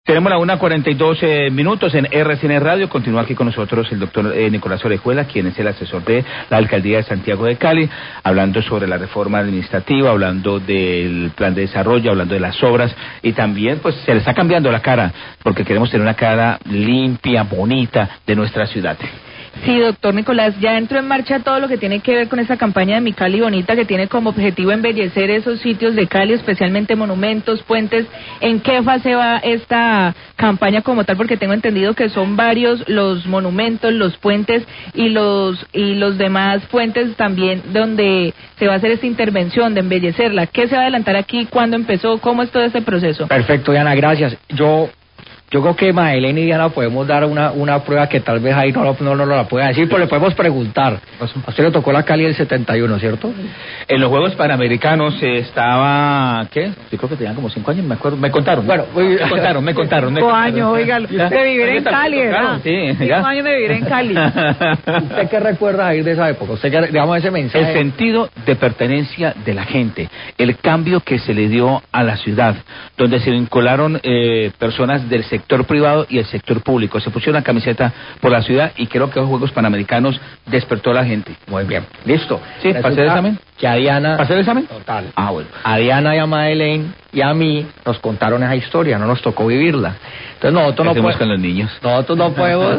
Tenemos la 1:42 en RCN Radio. Continúa aquí con nosotros el doctor Nicolás Orejuela, quien es el asesor de la Alcaldía de Santiago de Cali, hablando sobre la reforma administrativa, hablando del plan de desarrollo, hablando de las obras, y también pues se le está cambiando la cara, porque queremos tener una cara limpia, bonita de nuestra ciudad. Sí, doctor Nicolás, ya entró en marcha todo lo que tiene que ver con esta campaña de Mi Cali Bonita, que tiene como objetivo embellecer esos sitios de Cali, especialmente monumentos, puentes. ¿En qué fase va esta campaña como tal? Porque tengo entendido que son varios los monumentos, los puentes y los demás puentes también donde se va a hacer esta intervención de embellecerla. ¿Qué se va a adelantar aquí? ¿Cuándo empezó? ¿Cómo es todo este proceso? Perfecto, Diana, gracias. Yo creo que Madelena y Diana podemos dar una prueba que tal vez ahí no la pueda decir, pero le podemos preguntar. A usted le tocó la Cali del 71, ¿cierto? En los Juegos Panamericanos estaba, ¿qué? Yo creo que tenían como 5 años, me acuerdo, me contaron. Bueno, me contaron. 5 años, oiga, de vivir en Cali, ¿verdad? Sí, 5 años de vivir en Cali. ¿Usted qué recuerda ahí de esa época? ¿Usted qué, digamos, ese mensaje? El sentido de pertenencia de la gente, el cambio que se le dio a la ciudad, donde se vincularon personas del sector privado y el sector público. Se pusieron la camiseta por la ciudad y creo que los Juegos Panamericanos despertó a la gente. Muy bien. ¿Listo? Sí, ¿pasé el examen? Que a Diana... ¿Pasé el examen? Total. Ah, bueno. A Diana y a Madeleine y a mí nos contaron esa historia, no nos tocó vivirla. Entonces nosotros no podemos... con los niños? Nosotros no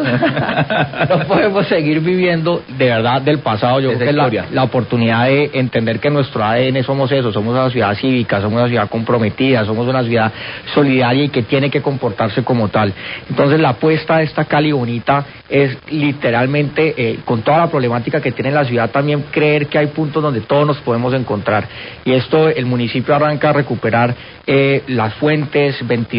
podemos seguir viviendo de verdad del pasado. Yo creo que la oportunidad de entender que nuestro ADN somos eso, somos una ciudad cívica, somos una ciudad comprometida, somos una ciudad solidaria y que tiene que comportarse como tal. Entonces la apuesta de esta Cali Bonita es literalmente, con toda la problemática que tiene la ciudad, también creer que hay puntos donde todos nos podemos encontrar. Y esto, el municipio arranca a recuperar las fuentes,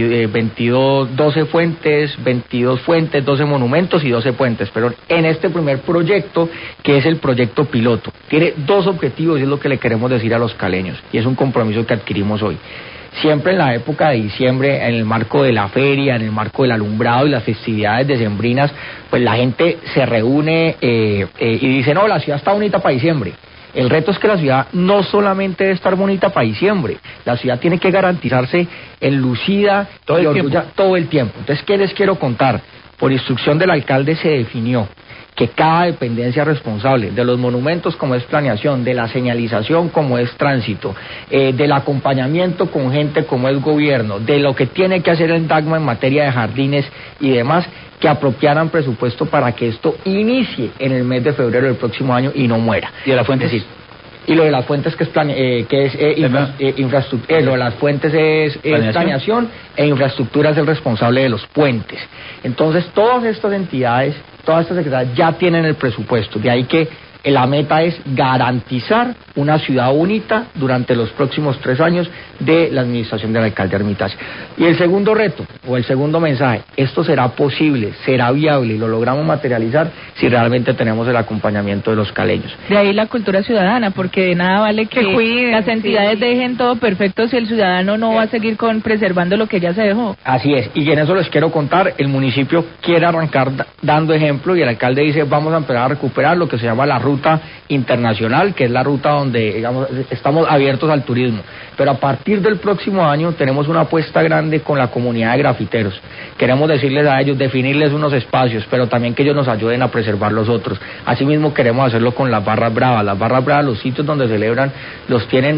12 fuentes, 22 fuentes, 12 monumentos y 12 puentes. Pero en este primer proyecto, que es el proyecto piloto, tiene 2 objetivos y es lo que le queremos decir a los caleños. Y es un compromiso que adquirimos hoy. Siempre en la época de diciembre, en el marco de la feria, en el marco del alumbrado y las festividades decembrinas, pues la gente se reúne y dice, no, la ciudad está bonita para diciembre. El reto es que la ciudad no solamente debe estar bonita para diciembre, la ciudad tiene que garantizarse enlucida todo el tiempo. Entonces, ¿qué les quiero contar? Por instrucción del alcalde se definió que cada dependencia responsable de los monumentos como es planeación, de la señalización como es tránsito, del acompañamiento con gente como es gobierno, de lo que tiene que hacer el DAGMA en materia de jardines y demás, que apropiaran presupuesto para que esto inicie en el mes de febrero del próximo año y no muera. ¿Y de la fuente? Sí. Y lo de las fuentes que es infraestructura, lo de las fuentes es planeación e infraestructura es el responsable de los puentes. Entonces todas estas entidades, todas estas secretarías ya tienen el presupuesto, de ahí que la meta es garantizar una ciudad bonita durante los próximos 3 años de la administración del alcalde Armitage. Y el segundo reto, o el segundo mensaje, esto será posible, será viable y lo logramos materializar si realmente tenemos el acompañamiento de los caleños. De ahí la cultura ciudadana, porque de nada vale que cuiden, las entidades dejen todo perfecto si el ciudadano no va a seguir preservando lo que ya se dejó. Así es, y en eso les quiero contar, el municipio quiere arrancar dando ejemplo y el alcalde dice, vamos a empezar a recuperar lo que se llama la ruta internacional, que es la ruta donde, digamos, estamos abiertos al turismo. Pero a partir del próximo año tenemos una apuesta grande con la comunidad de grafiteros. Queremos decirles a ellos, definirles unos espacios, pero también que ellos nos ayuden a preservar los otros. Asimismo queremos hacerlo con las barras bravas. Las barras bravas, los sitios donde celebran, no los tienen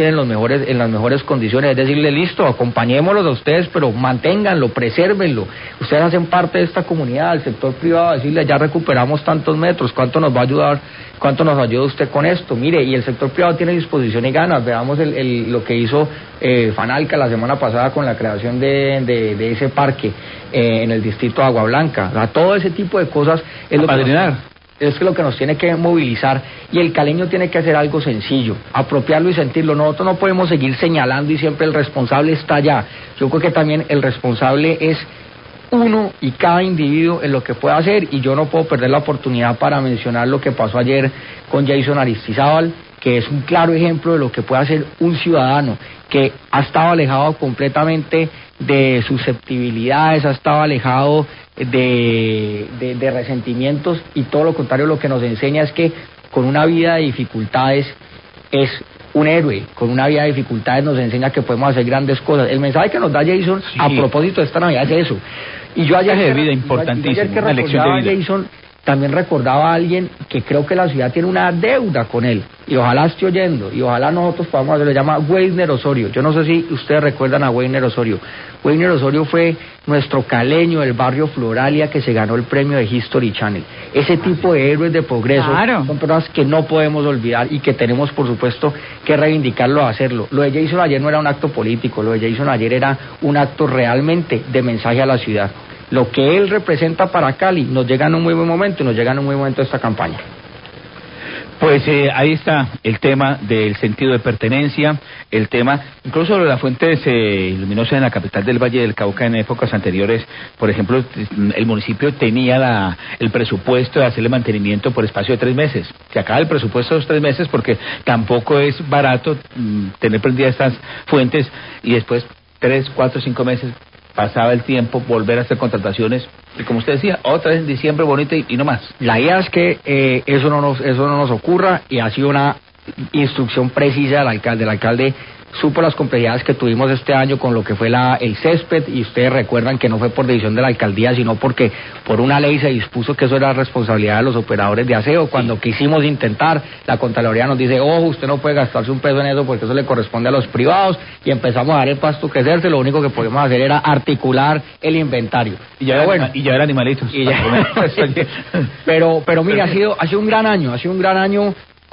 en las mejores condiciones. Es decirle, listo, acompañémoslos a ustedes, pero manténganlo, presérvenlo. Ustedes hacen parte de esta comunidad, del sector privado, decirle, ya recuperamos tantos metros, ¿cuánto nos va a ayudar? ¿Cuánto nos ayuda usted con esto? Mire, y el sector privado tiene disposición y ganas. Veamos lo que hizo Fanalca la semana pasada con la creación de ese parque en el distrito de Agua Blanca. O sea, todo ese tipo de cosas es lo que nos tiene que movilizar, y el caleño tiene que hacer algo sencillo, apropiarlo y sentirlo. Nosotros no podemos seguir señalando y siempre el responsable está allá. Yo creo que también el responsable es uno y cada individuo en lo que pueda hacer, y yo no puedo perder la oportunidad para mencionar lo que pasó ayer con Jason Aristizábal, que es un claro ejemplo de lo que puede hacer un ciudadano que ha estado alejado completamente de susceptibilidades, ha estado alejado de resentimientos, y todo lo contrario, lo que nos enseña es que con una vida de dificultades es un héroe, con una vida de dificultades, nos enseña que podemos hacer grandes cosas. El mensaje que nos da Jason a propósito de esta Navidad es eso. Y yo ayer de vida importantísimo, una lección de vida. Jason, también recordaba a alguien que creo que la ciudad tiene una deuda con él, y ojalá esté oyendo, y ojalá nosotros podamos hacerlo. Se llama Weiner Osorio. Yo no sé si ustedes recuerdan a Weiner Osorio. Weiner Osorio fue nuestro caleño del barrio Floralia que se ganó el premio de History Channel. Ese tipo de héroes de progreso son personas que no podemos olvidar y que tenemos, por supuesto, que reivindicarlo a hacerlo. Lo de Jason ayer no era un acto político, lo de Jason ayer era un acto realmente de mensaje a la ciudad. Lo que él representa para Cali nos llega en un muy buen momento, y nos llega en un muy buen momento esta campaña. Pues ahí está el tema del sentido de pertenencia, el tema, incluso de las fuentes luminosas en la capital del Valle del Cauca en épocas anteriores. Por ejemplo, el municipio tenía el presupuesto de hacerle mantenimiento por espacio de 3 meses. Se acaba el presupuesto de los 3 meses porque tampoco es barato tener prendidas estas fuentes, y después 3, 4, 5 meses pasaba el tiempo, volver a hacer contrataciones, y como usted decía, otra vez en diciembre bonita y no más. La idea es que eso no nos ocurra, y ha sido una instrucción precisa del alcalde. El alcalde supo las complejidades que tuvimos este año con lo que fue el césped, y ustedes recuerdan que no fue por decisión de la alcaldía, sino porque por una ley se dispuso que eso era responsabilidad de los operadores de aseo. Cuando quisimos intentar, la Contraloría nos dice, ojo, usted no puede gastarse un peso en eso porque eso le corresponde a los privados, y empezamos a dar el pasto crecerse. Lo único que podíamos hacer era articular el inventario. Y ya eran animalitos. Pero mire, ha sido un gran año,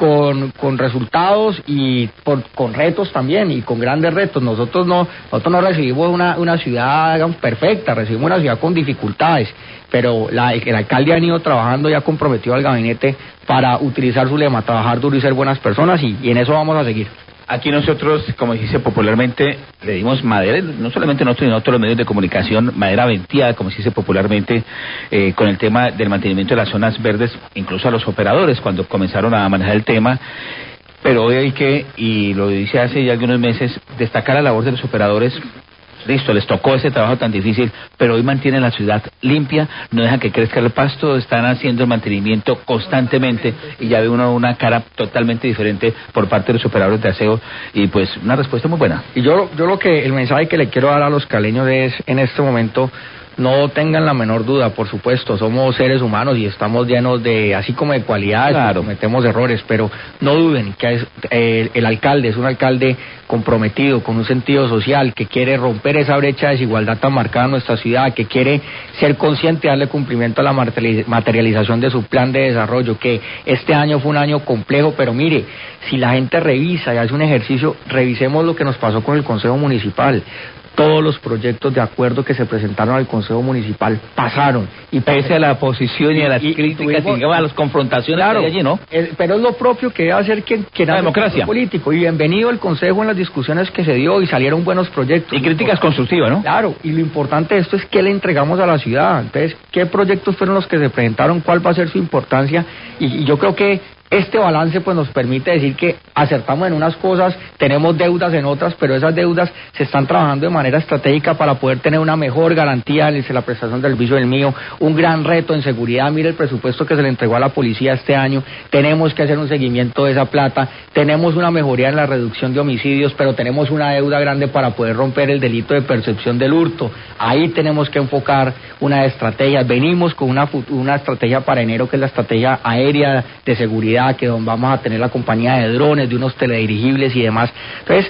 con resultados y con retos también, y con grandes retos. Nosotros no recibimos una ciudad, digamos, perfecta, recibimos una ciudad con dificultades, pero el alcalde ha ido trabajando y ha comprometido al gabinete para utilizar su lema, trabajar duro y ser buenas personas, y en eso vamos a seguir. Aquí nosotros, como dice popularmente, le dimos madera, no solamente nosotros, sino todos los medios de comunicación, madera venteada, como se dice popularmente, con el tema del mantenimiento de las zonas verdes, incluso a los operadores cuando comenzaron a manejar el tema. Pero hoy hay que, y lo dice hace ya algunos meses, destacar la labor de los operadores. Listo, les tocó ese trabajo tan difícil, pero hoy mantienen la ciudad limpia, no dejan que crezca el pasto, están haciendo el mantenimiento constantemente, y ya ve uno una cara totalmente diferente por parte de los operadores de aseo, y pues una respuesta muy buena. Y yo el mensaje que le quiero dar a los caleños es, en este momento, no tengan la menor duda, por supuesto, somos seres humanos y estamos llenos de, así como de cualidades, claro, cometemos errores, pero no duden que el alcalde es un alcalde comprometido, con un sentido social, que quiere romper esa brecha de desigualdad tan marcada en nuestra ciudad, que quiere ser consciente y darle cumplimiento a la materialización de su plan de desarrollo, que este año fue un año complejo, pero mire, si la gente revisa y hace un ejercicio, revisemos lo que nos pasó con el Consejo Municipal. Todos los proyectos de acuerdo que se presentaron al Consejo Municipal pasaron. Y pese a la oposición y a las críticas, digamos, a las confrontaciones, claro, que hay allí, ¿no? Pero es lo propio que debe hacer quien la democracia político. Y bienvenido el Consejo en las discusiones que se dio, y salieron buenos proyectos. Y críticas constructivas, ¿no? Claro, y lo importante de esto es qué le entregamos a la ciudad. Entonces, ¿qué proyectos fueron los que se presentaron? ¿Cuál va a ser su importancia? Y yo creo que este balance pues nos permite decir que acertamos en unas cosas, tenemos deudas en otras, pero esas deudas se están trabajando de manera estratégica para poder tener una mejor garantía en la prestación del servicio del mío, un gran reto en seguridad. Mire el presupuesto que se le entregó a la policía este año, tenemos que hacer un seguimiento de esa plata, tenemos una mejoría en la reducción de homicidios, pero tenemos una deuda grande para poder romper el delito de percepción del hurto. Ahí tenemos que enfocar una estrategia. Venimos con una estrategia para enero, que es la estrategia aérea de seguridad, que vamos a tener la compañía de drones, de unos teledirigibles y demás. Entonces,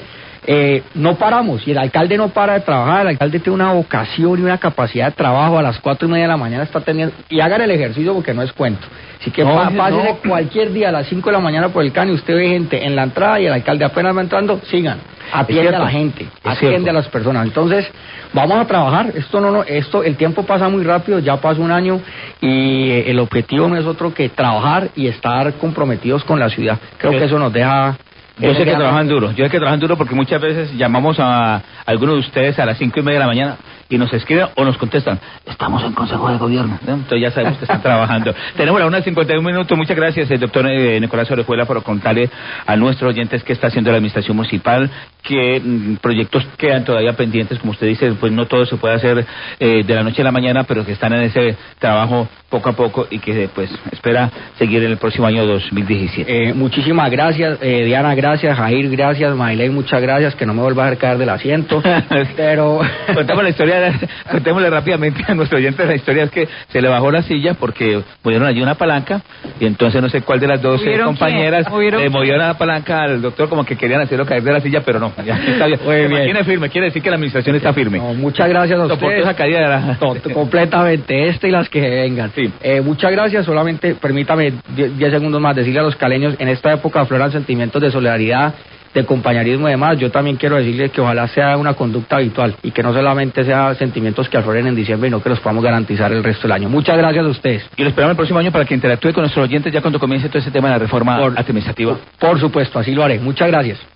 no paramos, y el alcalde no para de trabajar. El alcalde tiene una vocación y una capacidad de trabajo. A las 4:30 de la mañana está teniendo, y hagan el ejercicio porque no es cuento. Así que pásenle cualquier día a las 5 de la mañana por el CAN, y usted ve gente en la entrada, y el alcalde apenas va entrando, sigan, atiende a la gente, atiende a las personas. Entonces, vamos a trabajar. El tiempo pasa muy rápido, ya pasó un año, y el objetivo no es otro que trabajar y estar comprometidos con la ciudad. Creo que eso nos deja... Yo sé que trabajan duro porque muchas veces llamamos a algunos de ustedes a las 5:30 de la mañana, y nos escriben o nos contestan, estamos en Consejo de Gobierno, ¿no? Entonces ya sabemos que están trabajando. Tenemos la 1:51 minutos. Muchas gracias, el doctor Nicolás Orejuela, por contarle a nuestros oyentes qué está haciendo la administración municipal, qué proyectos quedan todavía pendientes, como usted dice, pues no todo se puede hacer de la noche a la mañana, pero que están en ese trabajo poco a poco y que pues espera seguir en el próximo año 2017. Muchísimas gracias, Diana, gracias, Jair, gracias, Mailey, muchas gracias, que no me vuelva a hacer caer del asiento, pero... Contemos la historia, contémosle rápidamente a nuestro oyente. La historia es que se le bajó la silla porque movieron allí una palanca y entonces no sé cuál de las dos compañeras le movió la palanca al doctor, como que querían hacerlo caer de la silla, pero no, ya está bien. Muy bien. Tiene firme, quiere decir que la administración está firme. No, muchas gracias a ustedes. Esa caída de la... completamente, y las que vengan. Sí. Muchas gracias, solamente permítame 10 segundos más decirle a los caleños, en esta época afloran sentimientos de solidaridad, de compañerismo y demás. Yo también quiero decirles que ojalá sea una conducta habitual y que no solamente sea sentimientos que afloren en diciembre, sino que los podamos garantizar el resto del año. Muchas gracias a ustedes. Y lo esperamos el próximo año para que interactúe con nuestros oyentes ya cuando comience todo ese tema de la reforma administrativa. Por supuesto, así lo haré. Muchas gracias.